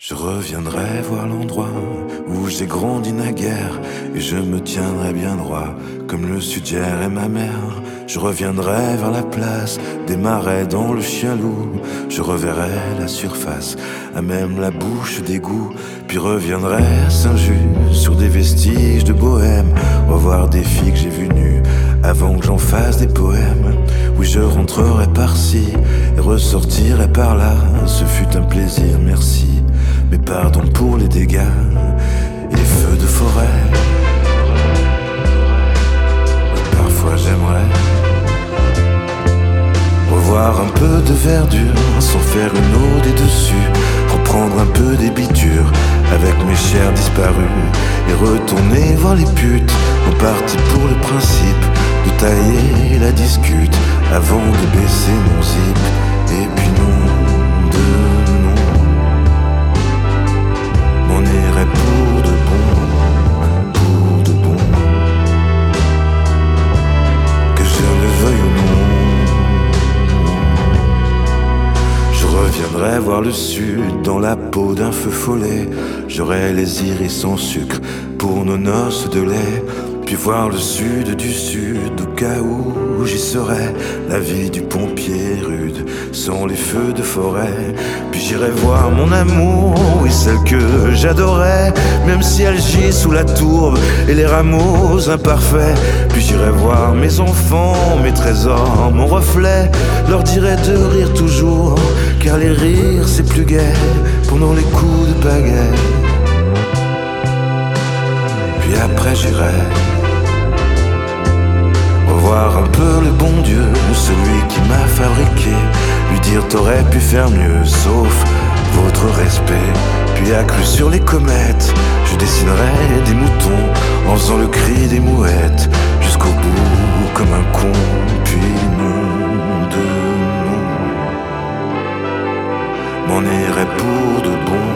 Je reviendrai voir l'endroit où j'ai grandi naguère, et je me tiendrai bien droit comme le suggère et ma mère. Je reviendrai vers la place des marais dans le chien loup. Je reverrai la surface, à même la bouche d'égout. Puis reviendrai à Saint-Just sur des vestiges de bohème, revoir des filles que j'ai vues nues avant que j'en fasse des poèmes. Oui, je rentrerai par-ci et ressortirai par-là. Ce fut un plaisir, merci, mais pardon pour les dégâts et les feux de forêt. Parfois j'aimerais revoir un peu de verdure sans faire une ode et dessus, reprendre un peu des bitures avec mes chers disparus et retourner voir les putes en partie pour le principe de tailler la discute avant de baisser mon zip. Et puis non, de non, m'en irai pour de bon, que je le veuille ou non. Je reviendrai voir le sud dans la peau d'un feu follet. J'aurai les iris sans sucre pour nos noces de lait. Puis voir le sud du sud au cas où j'y serai. La vie du pompier rude sans les feux de forêt. Puis j'irai voir mon amour, oui, celle que j'adorais, même si elle gît sous la tourbe et les rameaux imparfaits. Puis j'irai voir mes enfants, mes trésors, mon reflet. Leur dirai de rire toujours, car les rires c'est plus gai pendant les coups de baguette. Puis après j'irai revoir un peu le bon Dieu, celui qui m'a fabriqué, lui dire t'aurais pu faire mieux, sauf votre respect. Puis accru sur les comètes, je dessinerai des moutons en faisant le cri des mouettes jusqu'au bout comme un con. Puis non de non, m'en irai pour de bon.